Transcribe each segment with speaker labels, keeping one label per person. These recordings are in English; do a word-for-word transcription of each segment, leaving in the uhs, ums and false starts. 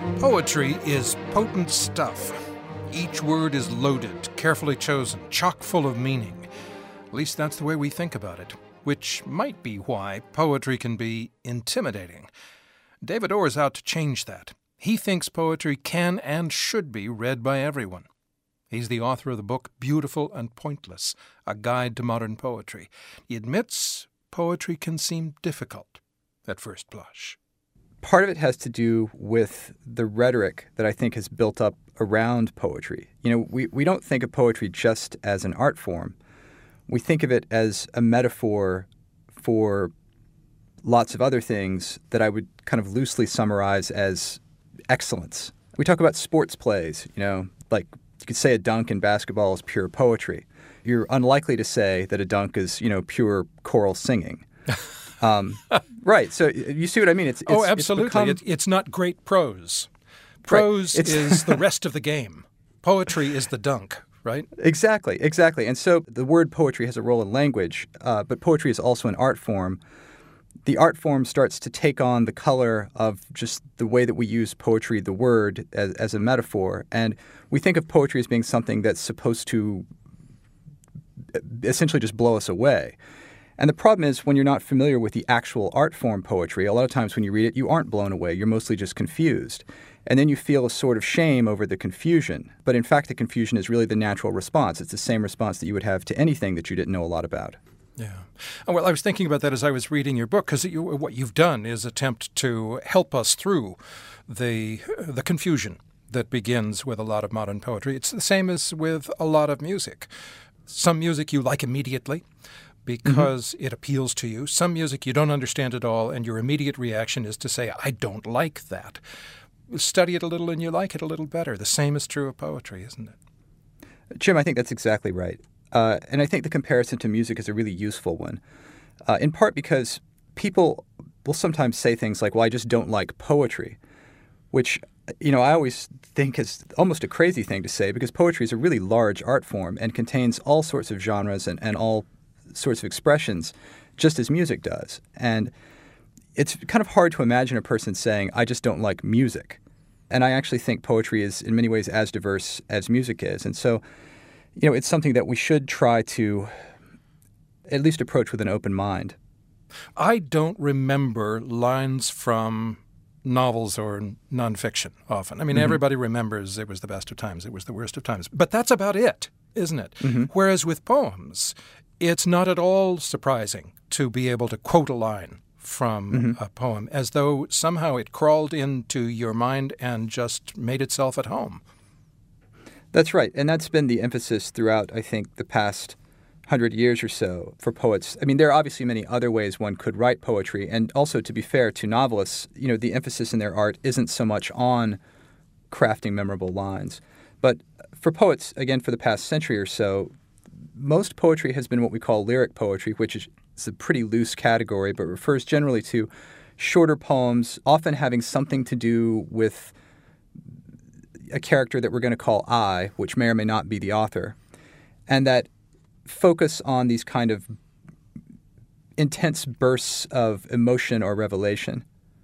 Speaker 1: Poetry is potent stuff. Each word is loaded, carefully chosen, chock full of meaning. At least that's the way we think about it, which might be why poetry can be intimidating. David Orr is out to change that. He thinks poetry can and should be read by everyone. He's the author of the book Beautiful and Pointless, A Guide to Modern Poetry. He admits poetry can seem difficult at first blush.
Speaker 2: Part of it has to do with the rhetoric that I think has built up around poetry. You know, we, we don't think of poetry just as an art form. We think of it as a metaphor for lots of other things that I would kind of loosely summarize as excellence. We talk about sports plays, you know, like you could say a dunk in basketball is pure poetry. You're unlikely to say that a dunk is, you know, pure choral singing. Um, right. So you see what I mean? It's, it's
Speaker 1: oh, absolutely.
Speaker 2: It's, become,
Speaker 1: it, it's not great prose. Prose
Speaker 2: right.
Speaker 1: is the rest of the game. Poetry is the dunk, right?
Speaker 2: Exactly. Exactly. And so the word poetry has a role in language, uh, but poetry is also an art form. The art form starts to take on the color of just the way that we use poetry, the word, as, as a metaphor. And we think of poetry as being something that's supposed to essentially just blow us away. And the problem is when you're not familiar with the actual art form poetry, a lot of times when you read it, you aren't blown away. You're mostly just confused. And then you feel a sort of shame over the confusion. But in fact, the confusion is really the natural response. It's the same response that you would have to anything that you didn't know a lot about.
Speaker 1: Yeah. Well, I was thinking about that as I was reading your book, because you, what you've done is attempt to help us through the the confusion that begins with a lot of modern poetry. It's the same as with a lot of music. Some music you like immediately because mm-hmm. it appeals to you. Some music you don't understand at all, and your immediate reaction is to say, I don't like that. Study it a little and you like it a little better. The same is true of poetry, isn't it?
Speaker 2: Jim, I think that's exactly right. Uh, and I think the comparison to music is a really useful one, uh, in part because people will sometimes say things like, well, I just don't like poetry, which, you know, I always think is almost a crazy thing to say because poetry is a really large art form and contains all sorts of genres and, and all sorts of expressions, just as music does. And it's kind of hard to imagine a person saying, I just don't like music. And I actually think poetry is in many ways as diverse as music is. And so, you know, it's something that we should try to at least approach with an open mind.
Speaker 1: I don't remember lines from novels or nonfiction often. I mean, mm-hmm. everybody remembers it was the best of times, it was the worst of times. But that's about it, isn't it? Mm-hmm. Whereas with poems, it's not at all surprising to be able to quote a line from mm-hmm. a poem as though somehow it crawled into your mind and just made itself at home.
Speaker 2: That's right. And that's been the emphasis throughout, I think, the past hundred years or so for poets. I mean, there are obviously many other ways one could write poetry. And also, to be fair to novelists, you know, the emphasis in their art isn't so much on crafting memorable lines. But for poets, again, for the past century or so, most poetry has been what we call lyric poetry, which is a pretty loose category, but refers generally to shorter poems, often having something to do with a character that we're going to call I, which may or may not be the author, and that focus on these kind of intense bursts of emotion or revelation.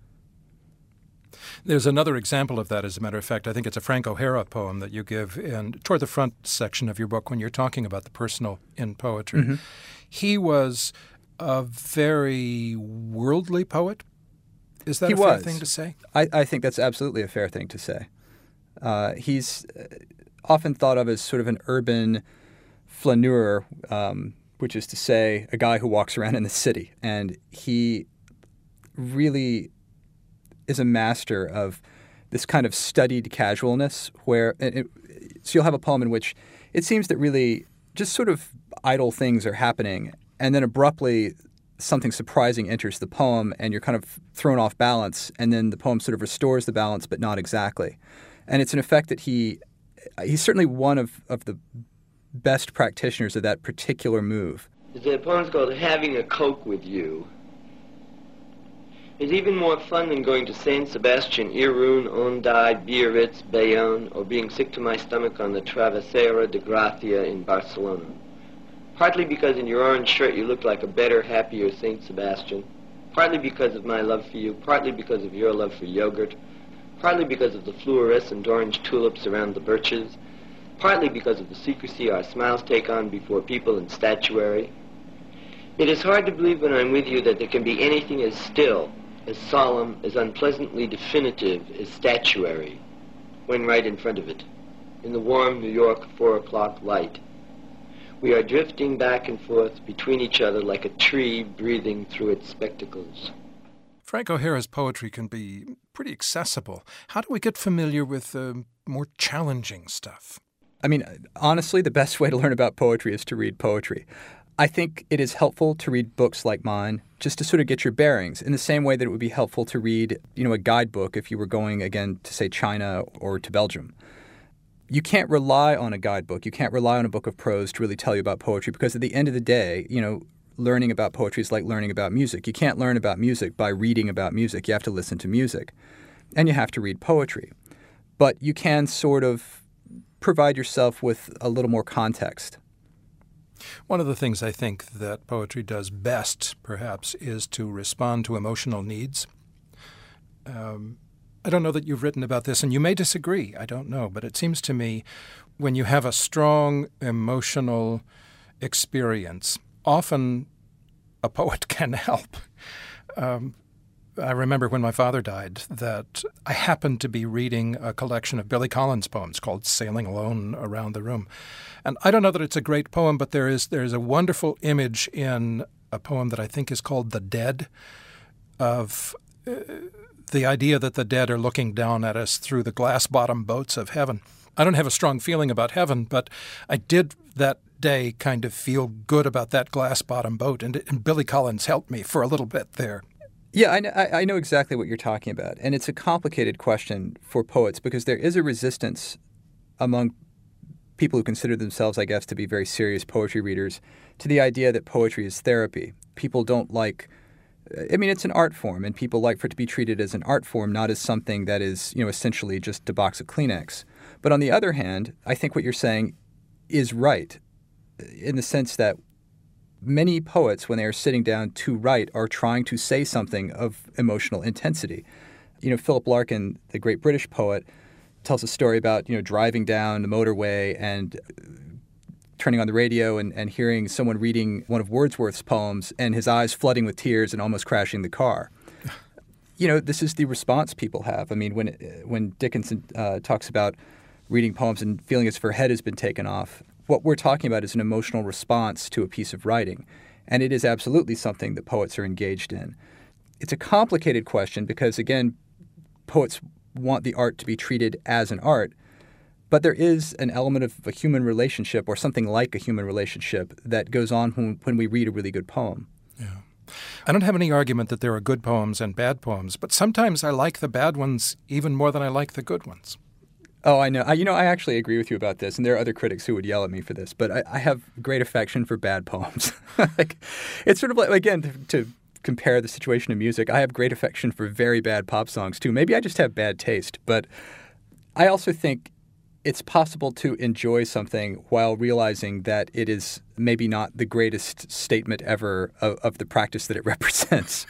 Speaker 1: There's another example of that, as a matter of fact. I think it's a Frank O'Hara poem that you give in toward the front section of your book when you're talking about the personal in poetry. Mm-hmm. He was a very worldly poet. Is that
Speaker 2: he
Speaker 1: a fair
Speaker 2: was.
Speaker 1: thing to say?
Speaker 2: I, I think that's absolutely a fair thing to say. Uh, he's often thought of as sort of an urban flaneur, um, which is to say a guy who walks around in the city. And he really is a master of this kind of studied casualness where it, so you'll have a poem in which it seems that really just sort of idle things are happening, and then abruptly something surprising enters the poem and you're kind of thrown off balance, and then the poem sort of restores the balance, but not exactly. And it's an effect that he he's certainly one of, of the best practitioners of that particular move.
Speaker 3: The poem's called Having a Coke with You. It's even more fun than going to Saint Sebastian, Irun, Onday, Biarritz, Bayonne, or being sick to my stomach on the Travessera de Gracia in Barcelona. Partly because in your orange shirt you look like a better, happier Saint Sebastian. Partly because of my love for you. Partly because of your love for yogurt. partly because of the fluorescent orange tulips around the birches, partly because of the secrecy our smiles take on before people and statuary. It is hard to believe when I'm with you that there can be anything as still, as solemn, as unpleasantly definitive as statuary, when right in front of it, in the warm New York four o'clock light. We are drifting back and forth between each other like a tree breathing through its spectacles.
Speaker 1: Frank O'Hara's poetry can be pretty accessible. How do we get familiar with uh, more challenging stuff?
Speaker 2: I mean, honestly, the best way to learn about poetry is to read poetry. I think it is helpful to read books like mine just to sort of get your bearings, in the same way that it would be helpful to read, you know, a guidebook if you were going, again, to, say, China or to Belgium. You can't rely on a guidebook. You can't rely on a book of prose to really tell you about poetry, because at the end of the day, you know, learning about poetry is like learning about music. You can't learn about music by reading about music. You have to listen to music, and you have to read poetry. But you can sort of provide yourself with a little more context.
Speaker 1: One of the things I think that poetry does best, perhaps, is to respond to emotional needs. Um, I don't know that you've written about this, and you may disagree. I don't know. But it seems to me when you have a strong emotional experience, often a poet can help. Um, I remember when my father died that I happened to be reading a collection of Billy Collins poems called Sailing Alone Around the Room. And I don't know that it's a great poem, but there is there is a wonderful image in a poem that I think is called The Dead, of uh, the idea that the dead are looking down at us through the glass-bottom boats of heaven. I don't have a strong feeling about heaven, but I did that day kind of feel good about that glass-bottom boat, and, and Billy Collins helped me for a little bit there.
Speaker 2: Yeah, I know, I know exactly what you're talking about. And it's a complicated question for poets because there is a resistance among people who consider themselves, I guess, to be very serious poetry readers to the idea that poetry is therapy. People don't like – I mean, it's an art form, and people like for it to be treated as an art form, not as something that is, you know, essentially just a box of Kleenex. But on the other hand, I think what you're saying is right in the sense that many poets, when they are sitting down to write, are trying to say something of emotional intensity. You know, Philip Larkin, the great British poet, tells a story about, you know, driving down the motorway and turning on the radio and, and hearing someone reading one of Wordsworth's poems and his eyes flooding with tears and almost crashing the car. You know, this is the response people have. I mean, when when Dickinson uh, talks about reading poems and feeling as if her head has been taken off, what we're talking about is an emotional response to a piece of writing, and it is absolutely something that poets are engaged in. It's a complicated question because, again, poets want the art to be treated as an art, but there is an element of a human relationship or something like a human relationship that goes on when, when we read a really good poem.
Speaker 1: Yeah. I don't have any argument that there are good poems and bad poems, but sometimes I like the bad ones even more than I like the good ones.
Speaker 2: Oh, I know. I, you know, I actually agree with you about this, and there are other critics who would yell at me for this, but I, I have great affection for bad poems. Like, it's sort of like, again, to, to compare the situation in music, I have great affection for very bad pop songs, too. Maybe I just have bad taste, but I also think it's possible to enjoy something while realizing that it is maybe not the greatest statement ever of, of the practice that it represents.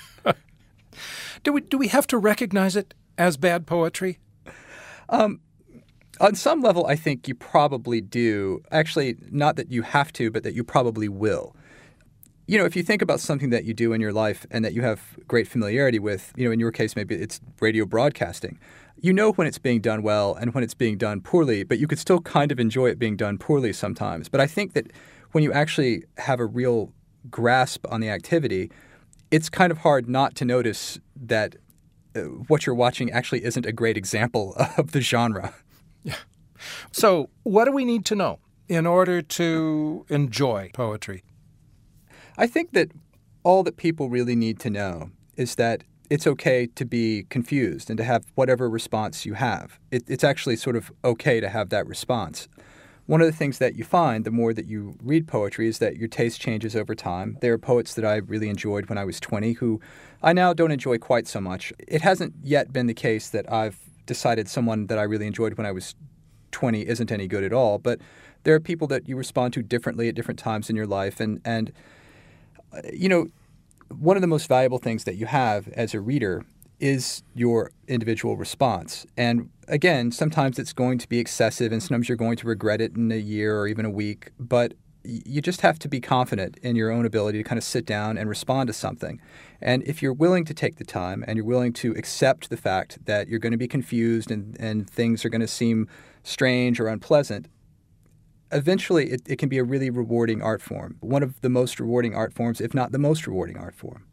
Speaker 1: Do we, do we have to recognize it as bad poetry?
Speaker 2: Um. On some level, I think you probably do. Actually, not that you have to, but that you probably will. You know, if you think about something that you do in your life and that you have great familiarity with, you know, in your case, maybe it's radio broadcasting, you know when it's being done well and when it's being done poorly, but you could still kind of enjoy it being done poorly sometimes. But I think that when you actually have a real grasp on the activity, it's kind of hard not to notice that uh, what you're watching actually isn't a great example of the genre.
Speaker 1: Yeah. So what do we need to know in order to enjoy poetry?
Speaker 2: I think that all that people really need to know is that it's okay to be confused and to have whatever response you have. It, it's actually sort of okay to have that response. One of the things that you find the more that you read poetry is that your taste changes over time. There are poets that I really enjoyed when I was twenty who I now don't enjoy quite so much. It hasn't yet been the case that I've decided someone that I really enjoyed when I was twenty isn't any good at all. But there are people that you respond to differently at different times in your life. And, and uh, you know, one of the most valuable things that you have as a reader is your individual response. And again, sometimes it's going to be excessive and sometimes you're going to regret it in a year or even a week. But you just have to be confident in your own ability to kind of sit down and respond to something. And if you're willing to take the time and you're willing to accept the fact that you're going to be confused and, and things are going to seem strange or unpleasant, eventually it, it can be a really rewarding art form. One of the most rewarding art forms, if not the most rewarding art form.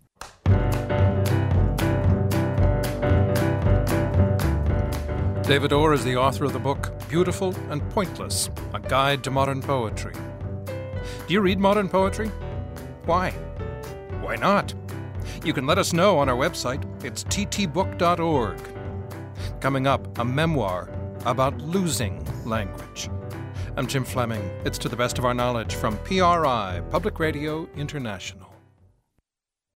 Speaker 1: David Orr is the author of the book Beautiful and Pointless, A Guide to Modern Poetry. Do you read modern poetry? Why? Why not? You can let us know on our website. It's t t book dot org. Coming up, a memoir about losing language. I'm Jim Fleming. It's To the Best of Our Knowledge from P R I, Public Radio International.